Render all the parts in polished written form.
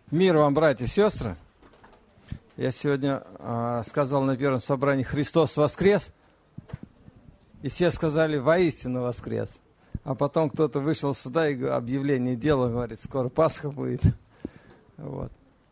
Мир вам, братья и сестры. Я сегодня сказал на первом собрании «Христос воскрес», и все сказали «Воистину воскрес». А потом кто-то вышел сюда и объявление делал, говорит, скоро Пасха будет. Вот.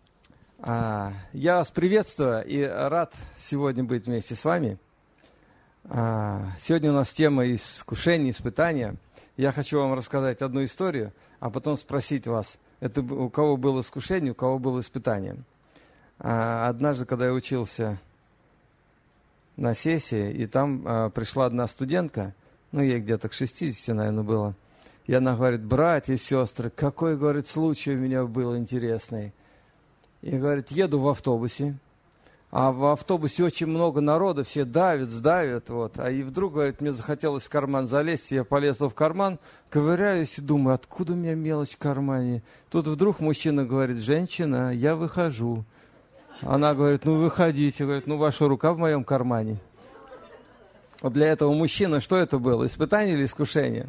Я вас приветствую и рад сегодня быть вместе с вами. Сегодня у нас тема искушения, испытания. Я хочу вам рассказать одну историю, а потом спросить вас, это у кого было искушение, у кого было испытание. Однажды, когда я учился на сессии, и там пришла одна студентка, ей где-то к 60, наверное, было, и она говорит: братья и сестры, какой, говорит, случай у меня был интересный. И говорит, еду в автобусе, а в автобусе очень много народа, все давят, сдавят, и вдруг, говорит, мне захотелось в карман залезть, я полезла в карман, ковыряюсь и думаю, откуда у меня мелочь в кармане. Тут вдруг мужчина говорит: женщина, я выхожу. Она говорит: выходите, говорит, ваша рука в моем кармане. Вот для этого мужчины что это было, испытание или искушение?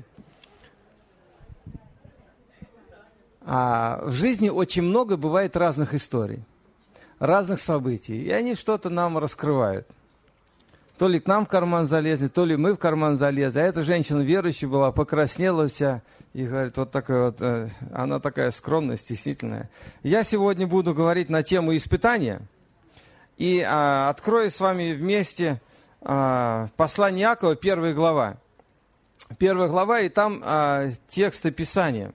В жизни очень много бывает разных историй, разных событий, и они что-то нам раскрывают. То ли к нам в карман залезли, то ли мы в карман залезли. А эта женщина верующая была, покраснела вся, и говорит, она такая скромная, стеснительная. Я сегодня буду говорить на тему испытания, и открою с вами вместе послание Иакова, 1 глава. 1 глава, и там тексты Писания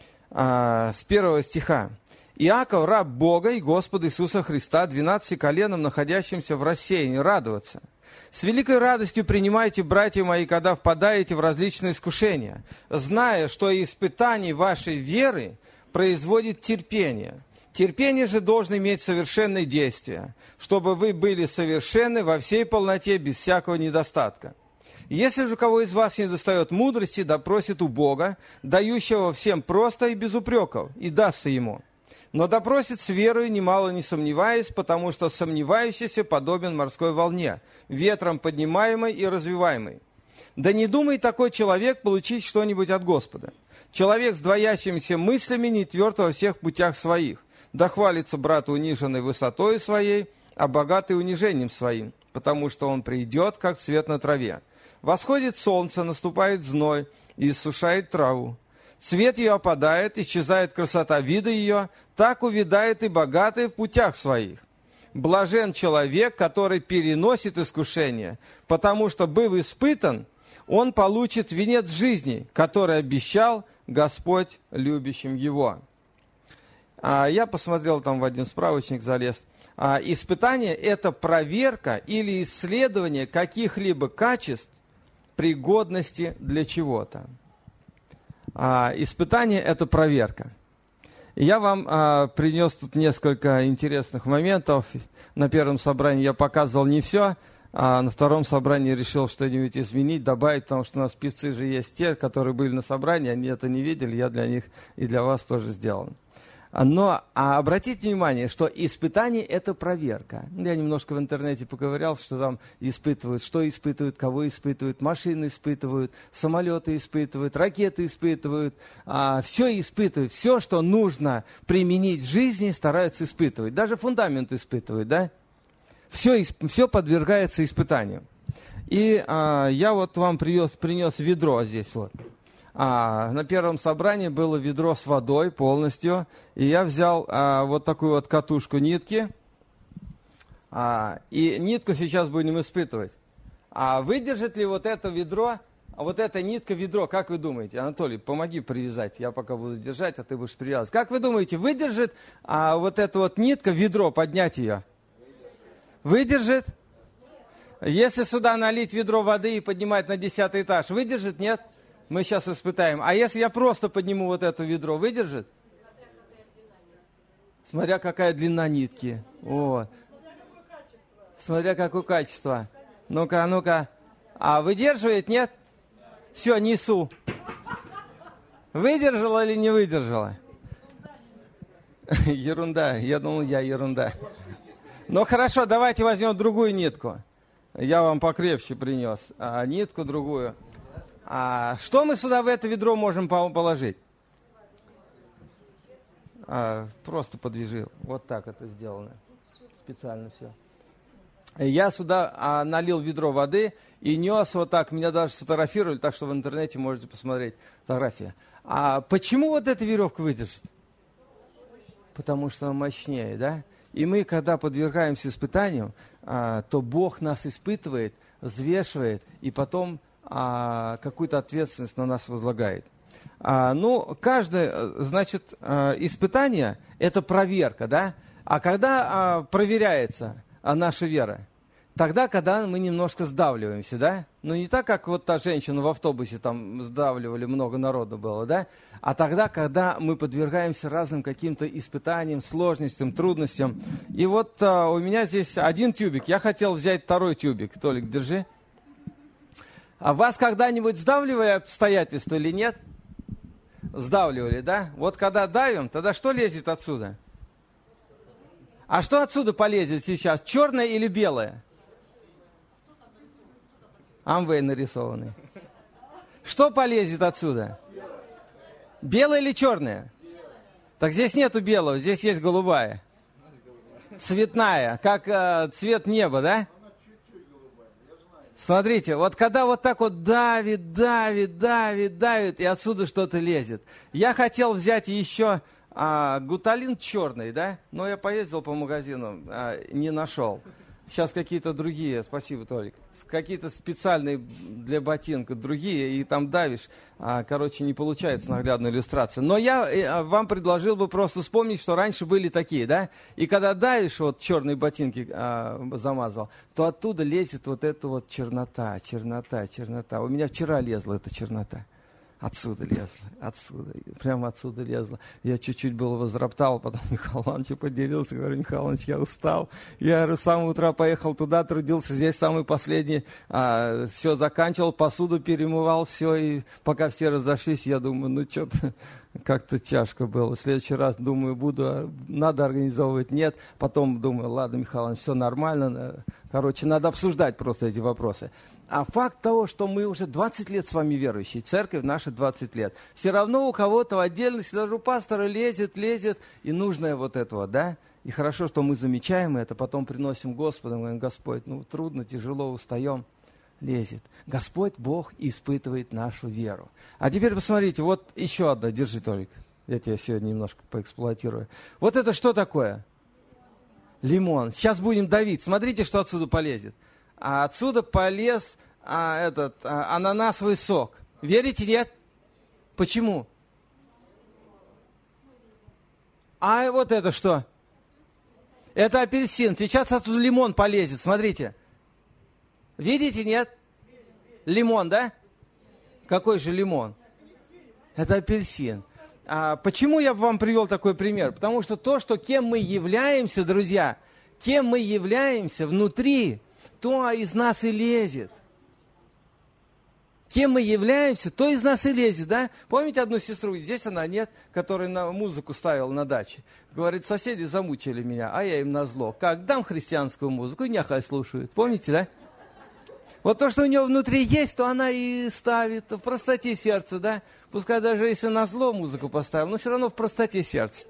с 1 стиха. Иаков, раб Бога и Господа Иисуса Христа, 12 коленам, находящимся в рассеянии, радоваться. С великой радостью принимайте, братья мои, когда впадаете в различные искушения, зная, что испытание вашей веры производит терпение. Терпение же должно иметь совершенное действие, чтобы вы были совершенны во всей полноте, без всякого недостатка. Если же у кого из вас недостает мудрости, да просит у Бога, дающего всем просто и без упреков, и дастся ему. Но допросит с верою, немало не сомневаясь, потому что сомневающийся подобен морской волне, ветром поднимаемой и развиваемой. Да не думает такой человек получить что-нибудь от Господа. Человек с двоящимися мыслями не тверд во всех путях своих. Да хвалится брат униженной высотой своей, а богатый унижением своим, потому что он придет, как цвет на траве. Восходит солнце, наступает зной и иссушает траву. Цвет ее опадает, исчезает красота вида ее, так увядает и богатый в путях своих. Блажен человек, который переносит искушение, потому что, быв испытан, он получит венец жизни, который обещал Господь любящим его. Я посмотрел там в один справочник, залез. Испытание – это проверка или исследование каких-либо качеств, пригодности для чего-то. Испытание – это проверка. Я вам принес тут несколько интересных моментов. На первом собрании я показывал не все, а на втором собрании решил что-нибудь изменить, добавить, потому что у нас певцы же есть те, которые были на собрании, они это не видели, я для них и для вас тоже сделал. Но обратите внимание, что испытание – это проверка. Я немножко в интернете поковырялся, что там испытывают, что испытывают, кого испытывают, машины испытывают, самолеты испытывают, ракеты испытывают, все испытывают, все, что нужно применить в жизни, стараются испытывать. Даже фундамент испытывают, да? Все подвергается испытанию. И я вам принес ведро здесь вот. На первом собрании было ведро с водой полностью, и я взял вот такую вот катушку нитки, и нитку сейчас будем испытывать. Выдержит ли вот это ведро, вот эта нитка ведро, как вы думаете? Анатолий, помоги привязать, я пока буду держать, а ты будешь привязывать. Как вы думаете, выдержит вот эта вот нитка ведро, поднять ее? Выдержит? Если сюда налить ведро воды и поднимать на 10-й этаж, выдержит, нет? Мы сейчас испытаем. А если я просто подниму вот это ведро, выдержит? Смотря какая длина нитки. Вот. Смотря какое качество. Ну-ка, ну-ка. Выдерживает, нет? Все, несу. Выдержала или не выдержала? Ерунда. Я думал, ерунда. Ну хорошо, давайте возьмем другую нитку. Я вам покрепче принес. Нитку другую. Что мы сюда в это ведро можем положить? просто подвяжи. Вот так это сделано. Специально все. Я сюда налил ведро воды и нес вот так. Меня даже сфотографировали, так что в интернете можете посмотреть фотографии. А почему вот эта веревка выдержит? Потому что она мощнее, да? И мы, когда подвергаемся испытанию, то Бог нас испытывает, взвешивает и потом какую-то ответственность на нас возлагает. Каждое, значит, испытание – это проверка, да? А когда проверяется наша вера? Тогда, когда мы немножко сдавливаемся, да? Ну, не так, как вот та женщина в автобусе, там сдавливали, много народу было, да? А тогда, когда мы подвергаемся разным каким-то испытаниям, сложностям, трудностям. И вот у меня здесь один тюбик. Я хотел взять второй тюбик. Толик, держи. А вас когда-нибудь сдавливали обстоятельства или нет? Сдавливали, да? Вот когда давим, тогда что лезет отсюда? А что отсюда полезет сейчас? Черное или белое? Амвей нарисованный. Что полезет отсюда? Белое или черное? Так здесь нету белого, здесь есть голубая. Цветная, как цвет неба, да? Смотрите, вот когда вот так вот давит, и отсюда что-то лезет. Я хотел взять еще гуталин черный, да? Но я поездил по магазинам, не нашел. Сейчас какие-то другие, спасибо, Толик, какие-то специальные для ботинка, другие, и там давишь. Не получается наглядная иллюстрация. Но я вам предложил бы просто вспомнить, что раньше были такие, да? И когда давишь, вот черные ботинки замазал, то оттуда лезет вот эта вот чернота. У меня вчера лезла эта чернота. Отсюда лезла. Прямо отсюда лезла. Я чуть-чуть было возроптал, потом Михаил Иванович поделился. Говорю, Михаил Иванович, я устал. Я с самого утра поехал туда, трудился. Здесь самый последний. Все заканчивал, посуду перемывал, все. И пока все разошлись, я думаю, что-то как-то тяжко было. В следующий раз, думаю, надо организовывать. Нет. Потом думаю, ладно, Михаил Иванович, все нормально. Надо обсуждать просто эти вопросы. А факт того, что мы уже 20 лет с вами верующие, церковь наша 20 лет, все равно у кого-то в отдельности, даже у пастора лезет, и нужное вот этого, да? И хорошо, что мы замечаем это, потом приносим Господу, говорим, Господь, трудно, тяжело, устаем, лезет. Господь, Бог, испытывает нашу веру. А теперь посмотрите, вот еще одна, держи, Толик, я тебя сегодня немножко поэксплуатирую. Вот это что такое? Лимон. Сейчас будем давить, смотрите, что отсюда полезет. А отсюда полез ананасовый сок. Верите, нет? Почему? А вот это что? Это апельсин. Сейчас оттуда лимон полезет. Смотрите. Видите, нет? Лимон, да? Какой же лимон? Это апельсин. Почему я вам привел такой пример? Потому что кем мы являемся, друзья, кем мы являемся внутри, то из нас и лезет. Кем мы являемся, то из нас и лезет, да? Помните одну сестру, здесь она нет, которая на музыку ставила на даче? Говорит, соседи замучили меня, а я им назло. Как дам христианскую музыку, и нехай слушают. Помните, да? Вот то, что у нее внутри есть, то она и ставит в простоте сердца, да? Пускай даже если назло музыку поставил, но все равно в простоте сердца.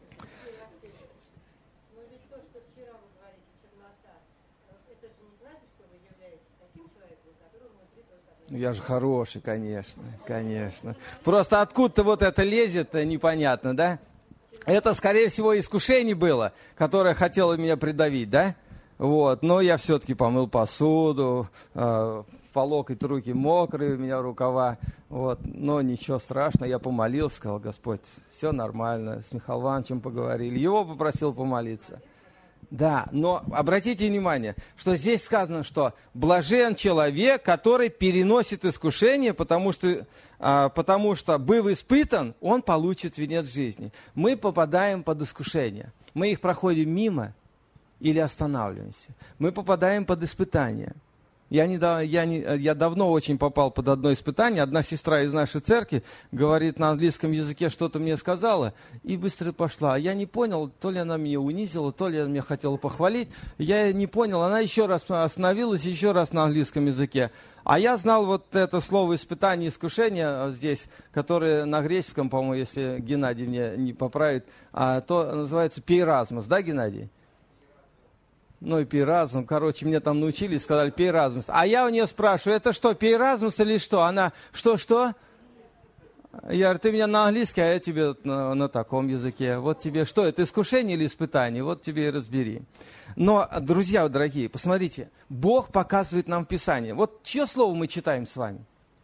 Я же хороший, конечно. Просто откуда-то вот это лезет, непонятно, да? Это, скорее всего, искушение было, которое хотело меня придавить, да? Вот, но я все-таки помыл посуду, по локоть руки мокрые, у меня рукава, вот, но ничего страшного, я помолился, сказал, Господь, все нормально, с Михаилом Ивановичем поговорили, его попросил помолиться. Да, но обратите внимание, что здесь сказано, что блажен человек, который переносит искушение, потому что, быв испытан, он получит венец жизни. Мы попадаем под искушение. Мы их проходим мимо или останавливаемся. Мы попадаем под испытание. Я давно очень попал под одно испытание. Одна сестра из нашей церкви говорит на английском языке, что-то мне сказала, и быстро пошла. Я не понял, то ли она меня унизила, то ли она меня хотела похвалить. Я не понял. Она еще раз остановилась, еще раз на английском языке. А я знал вот это слово «испытание», «искушение» здесь, которое на греческом, по-моему, если Геннадий меня не поправит, то называется «пейразмос». Да, Геннадий? Ну и пейразм, короче, мне там научили, сказали пейразмус. А я у нее спрашиваю, это что, пейразмус или что? Она, что? Я говорю, ты меня на английский, а я тебе на таком языке. Вот тебе что, это искушение или испытание? Вот тебе и разбери. Но, друзья дорогие, посмотрите, Бог показывает нам в Писании. Вот чье слово мы читаем с вами?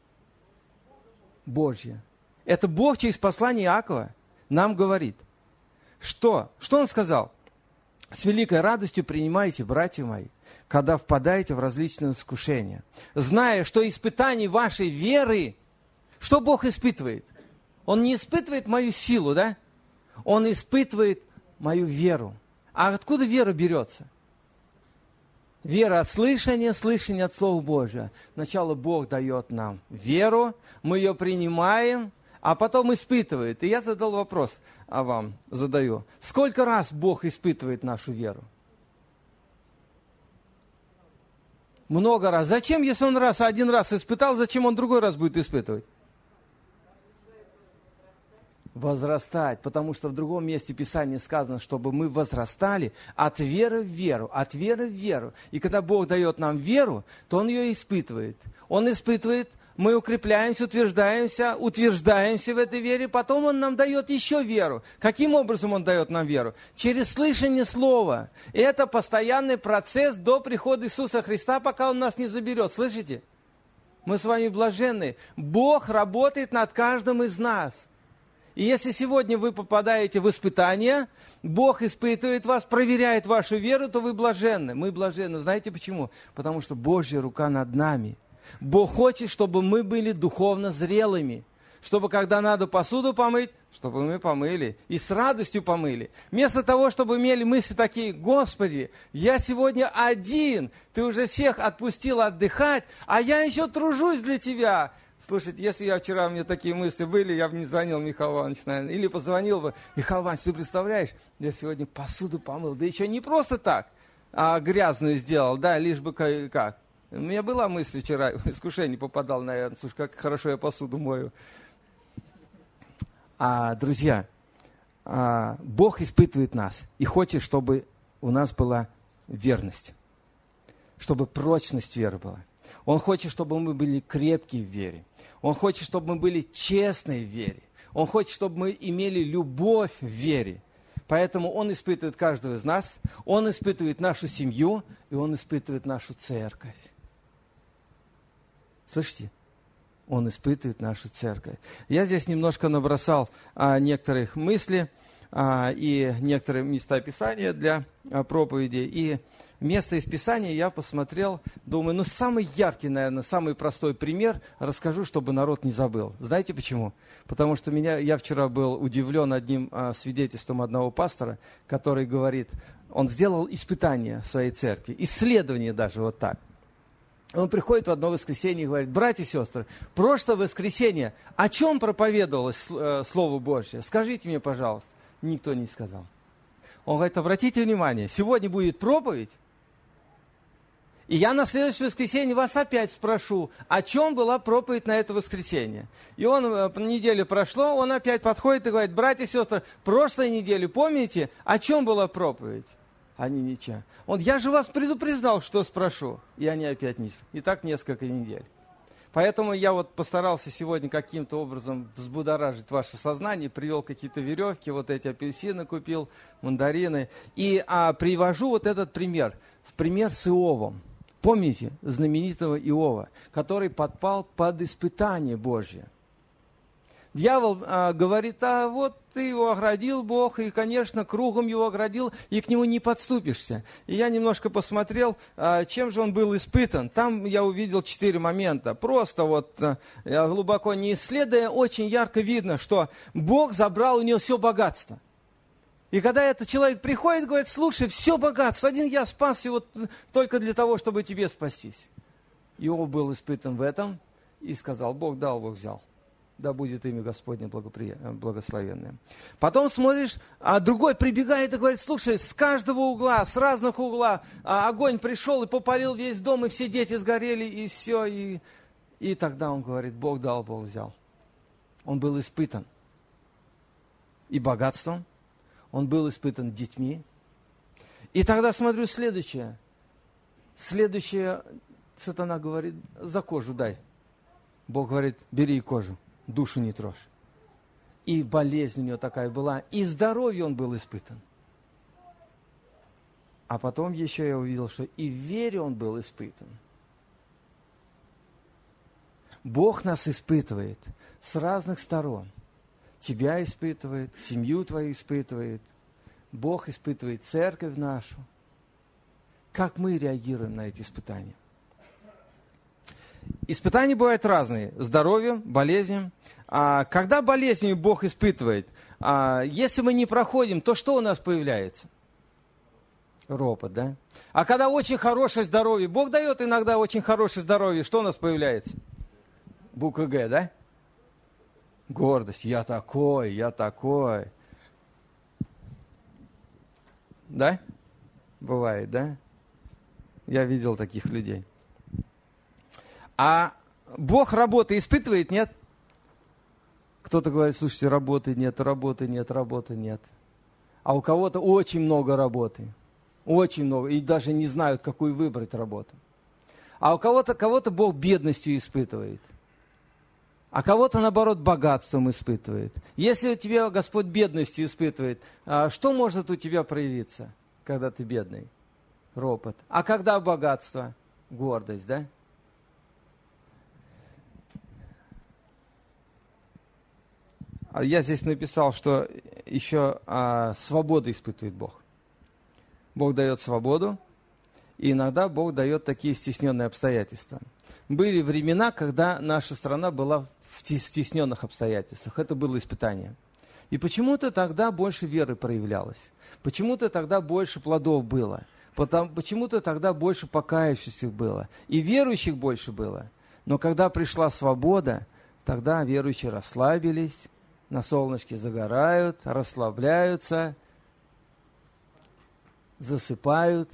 Божье. Это Бог через послание Иакова нам говорит. Что? Что он сказал? С великой радостью принимайте, братья мои, когда впадаете в различные искушения, зная, что испытание вашей веры, что Бог испытывает? Он не испытывает мою силу, да? Он испытывает мою веру. А откуда вера берется? Вера от слышания, слышание от Слова Божия. Сначала Бог дает нам веру, мы ее принимаем, а потом испытывает. И я задал вопрос, вам задаю. Сколько раз Бог испытывает нашу веру? Много раз. Зачем, если Он один раз испытал, зачем Он другой раз будет испытывать? Возрастать, потому что в другом месте Писания сказано, чтобы мы возрастали от веры в веру, от веры в веру. И когда Бог дает нам веру, то Он ее испытывает. Он испытывает, мы укрепляемся, утверждаемся в этой вере, потом Он нам дает еще веру. Каким образом Он дает нам веру? Через слышание Слова. И это постоянный процесс до прихода Иисуса Христа, пока Он нас не заберет. Слышите? Мы с вами блаженны. Бог работает над каждым из нас. И если сегодня вы попадаете в испытание, Бог испытывает вас, проверяет вашу веру, то вы блаженны. Мы блаженны. Знаете почему? Потому что Божья рука над нами. Бог хочет, чтобы мы были духовно зрелыми. Чтобы, когда надо посуду помыть, чтобы мы помыли. И с радостью помыли. Вместо того, чтобы имели мысли такие: Господи, я сегодня один. Ты уже всех отпустил отдыхать, а я еще тружусь для Тебя. Слушайте, если у меня такие мысли были, я бы не звонил Михаилу Ивановичу, наверное. Или позвонил бы: Михаил Иванович, ты представляешь, я сегодня посуду помыл. Да еще не просто так, а грязную сделал, да, лишь бы как. У меня была мысль вчера, в искушение попадал, наверное, слушай, как хорошо я посуду мою. Друзья, Бог испытывает нас и хочет, чтобы у нас была верность, чтобы прочность веры была. Он хочет, чтобы мы были крепкие в вере. Он хочет, чтобы мы были честны в вере. Он хочет, чтобы мы имели любовь в вере. Поэтому Он испытывает каждого из нас, Он испытывает нашу семью, и Он испытывает нашу церковь. Слышите? Он испытывает нашу церковь. Я здесь немножко набросал некоторых мыслей и некоторые места Писания для проповеди. И место из Писания я посмотрел, думаю, самый яркий, наверное, самый простой пример расскажу, чтобы народ не забыл. Знаете почему? Потому что я вчера был удивлен одним свидетельством одного пастора, который говорит, он сделал испытание в своей церкви, исследование даже вот так. Он приходит в одно воскресенье и говорит: братья и сестры, прошлое воскресенье о чем проповедовалось Слово Божье? Скажите мне, пожалуйста. Никто не сказал. Он говорит: обратите внимание, сегодня будет проповедь, и я на следующее воскресенье вас опять спрошу, о чем была проповедь на это воскресенье. И неделя прошло, он опять подходит и говорит: братья и сестры, прошлой неделе, помните, о чем была проповедь? Они ничего. Я же вас предупреждал, что спрошу. И они опять не. И так несколько недель. Поэтому я постарался сегодня каким-то образом взбудоражить ваше сознание, привел какие-то веревки, эти апельсины купил, мандарины. И привожу этот пример. Пример с Иовом. Помните знаменитого Иова, который подпал под испытание Божье? Дьявол говорит: ты его оградил Бог, и, конечно, кругом его оградил, и к нему не подступишься. И я немножко посмотрел, чем же он был испытан. Там я увидел 4 момента. Просто глубоко не исследуя, очень ярко видно, что Бог забрал у него все богатство. И когда этот человек приходит и говорит: слушай, все богатство, один я спас его только для того, чтобы тебе спастись. Иов был испытан в этом и сказал: Бог дал, Бог взял. Да будет имя Господне благословенное. Потом смотришь, а другой прибегает и говорит: слушай, с каждого угла, с разных угла огонь пришел и попалил весь дом, и все дети сгорели, и все. И тогда он говорит: Бог дал, Бог взял. Он был испытан и богатством, он был испытан детьми. И тогда смотрю следующее. Следующее, сатана говорит: за кожу дай. Бог говорит: бери кожу. Душу не трожь. И болезнь у него такая была, и здоровье он был испытан. А потом еще я увидел, что и в вере он был испытан. Бог нас испытывает с разных сторон. Тебя испытывает, семью твою испытывает. Бог испытывает церковь нашу. Как мы реагируем на эти испытания? Испытания бывают разные. Здоровьем, болезнью. Когда болезнью Бог испытывает, если мы не проходим, то что у нас появляется? Ропот, да? А когда очень хорошее здоровье, Бог дает иногда очень хорошее здоровье, что у нас появляется? Буква Г, да? Гордость. Я такой, я такой. Да? Бывает, да? Я видел таких людей. А Бог работы испытывает, нет? Кто-то говорит: слушайте, работы нет, работы нет, работы нет. А у кого-то очень много работы. Очень много. И даже не знают, какую выбрать работу. А у кого-то Бог бедностью испытывает. А кого-то, наоборот, богатством испытывает. Если у тебя Господь бедностью испытывает, что может у тебя проявиться, когда ты бедный? Ропот. А когда богатство? Гордость, да? Я здесь написал, что еще свободу испытывает Бог. Бог дает свободу, и иногда Бог дает такие стесненные обстоятельства. Были времена, когда наша страна была в стесненных обстоятельствах. Это было испытание. И почему-то тогда больше веры проявлялось. Почему-то тогда больше плодов было. Почему-то тогда больше покаявшихся было. И верующих больше было. Но когда пришла свобода, тогда верующие расслабились, на солнышке загорают, расслабляются, засыпают,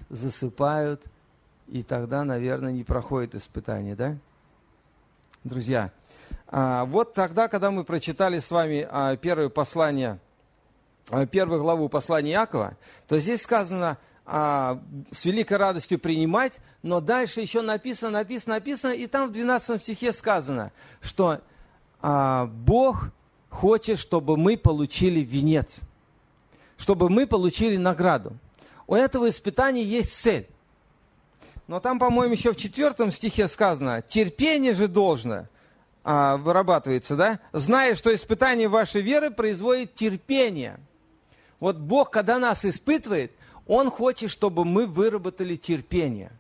и тогда, наверное, не проходит испытание, да? Друзья, вот тогда, когда мы прочитали с вами первую главу послания Иакова, то здесь сказано с великой радостью принимать, но дальше еще написано, и там в 12 стихе сказано, что Бог хочет, чтобы мы получили венец, чтобы мы получили награду. У этого испытания есть цель. Но там, по-моему, еще в 4 стихе сказано: терпение же должно вырабатывается, да? Зная, что испытание вашей веры производит терпение. Вот Бог, когда нас испытывает, Он хочет, чтобы мы выработали терпение.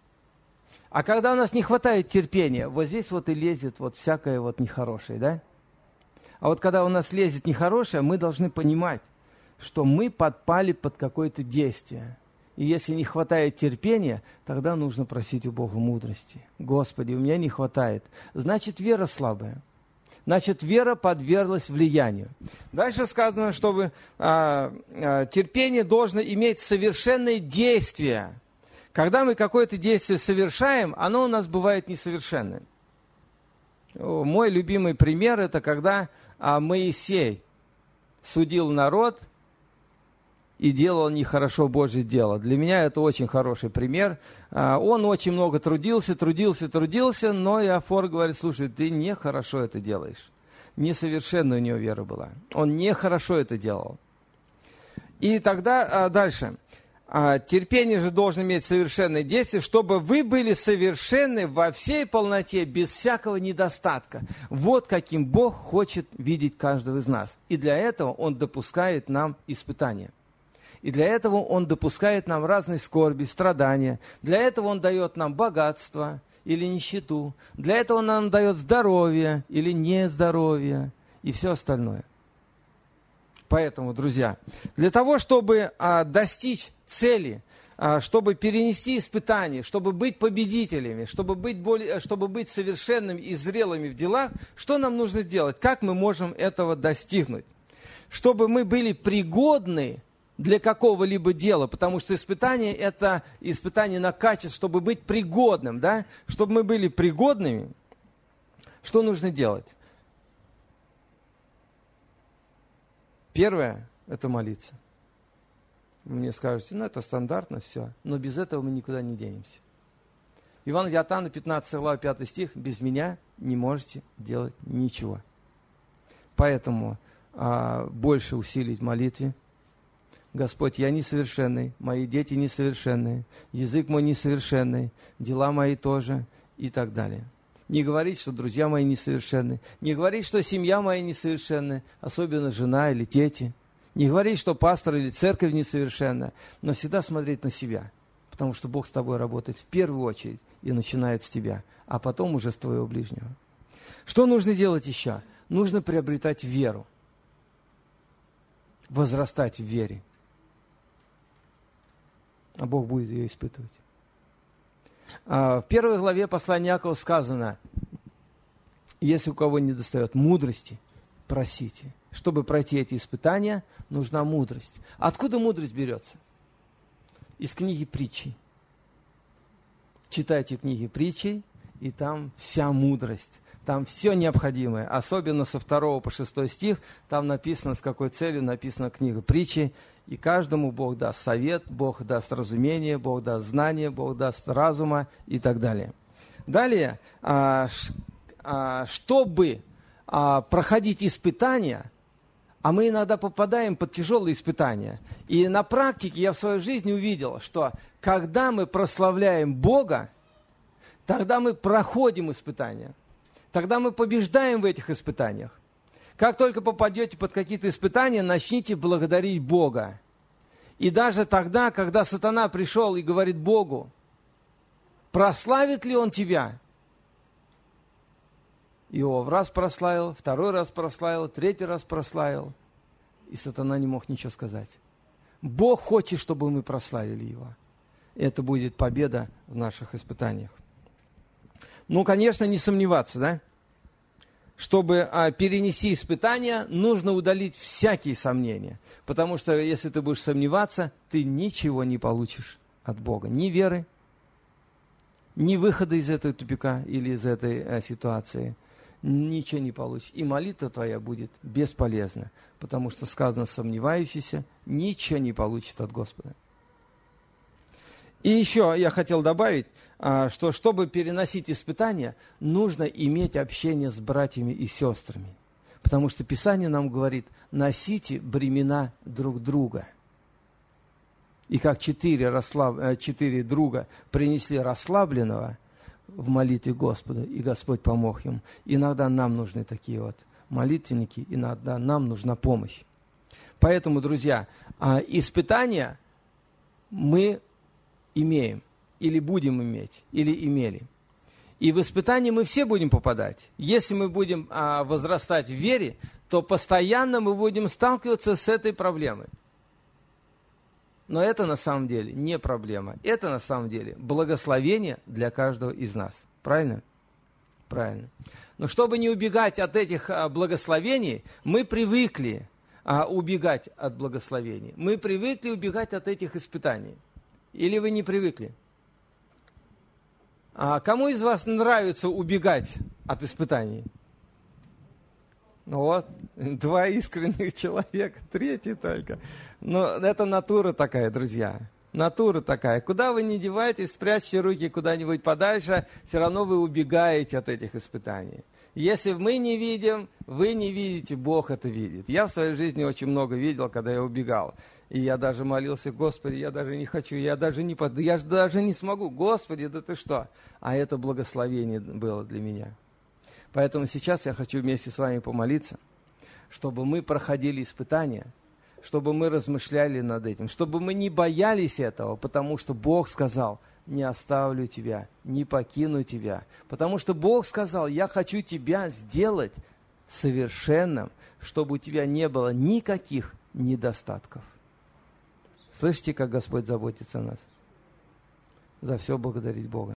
А когда у нас не хватает терпения, вот здесь вот и лезет вот всякое вот нехорошее, да? А вот когда у нас лезет нехорошее, мы должны понимать, что мы подпали под какое-то действие. И если не хватает терпения, тогда нужно просить у Бога мудрости. Господи, у меня не хватает. Значит, вера слабая. Значит, вера подверглась влиянию. Дальше сказано, чтобы терпение должно иметь совершенное действие. Когда мы какое-то действие совершаем, оно у нас бывает несовершенным. Мой любимый пример – это когда Моисей судил народ и делал нехорошо Божье дело. Для меня это очень хороший пример. Он очень много трудился, но Иофор говорит: слушай, ты нехорошо это делаешь. Несовершенная у него вера была. Он нехорошо это делал. И тогда дальше. Терпение же должно иметь совершенное действие, чтобы вы были совершенны во всей полноте, без всякого недостатка. Вот каким Бог хочет видеть каждого из нас. И для этого Он допускает нам испытания. И для этого Он допускает нам разные скорби, страдания. Для этого Он дает нам богатство или нищету. Для этого Он нам дает здоровье или нездоровье и все остальное. Поэтому, друзья, для того, чтобы достичь цели, чтобы перенести испытания, чтобы быть победителями, чтобы быть совершенными и зрелыми в делах, что нам нужно делать? Как мы можем этого достигнуть? Чтобы мы были пригодны для какого-либо дела, потому что испытание – это испытание на качество, чтобы быть пригодным, да? Чтобы мы были пригодными, что нужно делать? Первое – это молиться. Вы мне скажете, это стандартно, все. Но без этого мы никуда не денемся. Евангелие от Иоанна, 15 глава, 5 стих. Без меня не можете делать ничего. Поэтому больше усилить в молитве. Господь, я несовершенный, мои дети несовершенные, язык мой несовершенный, дела мои тоже и так далее. Не говорить, что друзья мои несовершенны. Не говорить, что семья моя несовершенная, особенно жена или дети. Не говорить, что пастор или церковь несовершенна, но всегда смотреть на себя. Потому что Бог с тобой работает в первую очередь и начинает с тебя, а потом уже с твоего ближнего. Что нужно делать еще? Нужно приобретать веру. Возрастать в вере. А Бог будет ее испытывать. В первой главе послания Иакова сказано, если у кого не достает мудрости, просите. Чтобы пройти эти испытания, нужна мудрость. Откуда мудрость берется? Из книги притчей. Читайте книги притчей, и там вся мудрость. Там все необходимое. Особенно со 2 по 6 стих, там написано, с какой целью написана книга притчи. И каждому Бог даст совет, Бог даст разумение, Бог даст знание, Бог даст разума и так далее. Далее, чтобы проходить испытания, а мы иногда попадаем под тяжелые испытания. И на практике я в своей жизни увидел, что когда мы прославляем Бога, тогда мы проходим испытания. Тогда мы побеждаем в этих испытаниях. Как только попадете под какие-то испытания, начните благодарить Бога. И даже тогда, когда сатана пришел и говорит Богу, прославит ли он тебя? Иов раз прославил, второй раз прославил, третий раз прославил. И сатана не мог ничего сказать. Бог хочет, чтобы мы прославили Его. Это будет победа в наших испытаниях. Ну, конечно, не сомневаться, да? Чтобы перенести испытания, нужно удалить всякие сомнения. Потому что если ты будешь сомневаться, ты ничего не получишь от Бога. Ни веры, ни выхода из этого тупика или из этой ситуации. Ничего не получишь. И молитва твоя будет бесполезна. Потому что сказано, сомневающийся ничего не получит от Господа. И еще я хотел добавить, что чтобы переносить испытания, нужно иметь общение с братьями и сестрами. Потому что Писание нам говорит, носите бремена друг друга. И как 4 друга принесли расслабленного в молитве Господу, и Господь помог им. Иногда нам нужны такие вот молитвенники, иногда нам нужна помощь. Поэтому, друзья, испытания мы имеем, или будем иметь, или имели. И в испытания мы все будем попадать. Если мы будем возрастать в вере, то постоянно мы будем сталкиваться с этой проблемой. Но это на самом деле не проблема. Это на самом деле благословение для каждого из нас. Правильно? Правильно. Но чтобы не убегать от этих благословений, мы привыкли убегать от благословений. Мы привыкли убегать от этих испытаний. Или вы не привыкли? Кому из вас нравится убегать от испытаний? Ну вот, 2 искренних человека, 3 только. Но это натура такая, друзья. Натура такая. Куда вы ни деваетесь, спрячьте руки куда-нибудь подальше, все равно вы убегаете от этих испытаний. Если мы не видим, вы не видите, Бог это видит. Я в своей жизни очень много видел, когда я убегал. И я даже молился, Господи, я даже не хочу, я даже не смогу. Господи, да ты что? А это благословение было для меня. Поэтому сейчас я хочу вместе с вами помолиться, чтобы мы проходили испытания, чтобы мы размышляли над этим, чтобы мы не боялись этого, потому что Бог сказал, не оставлю тебя, не покину тебя. Потому что Бог сказал, я хочу тебя сделать совершенным, чтобы у тебя не было никаких недостатков. Слышите, как Господь заботится о нас? за все благодарить Бога.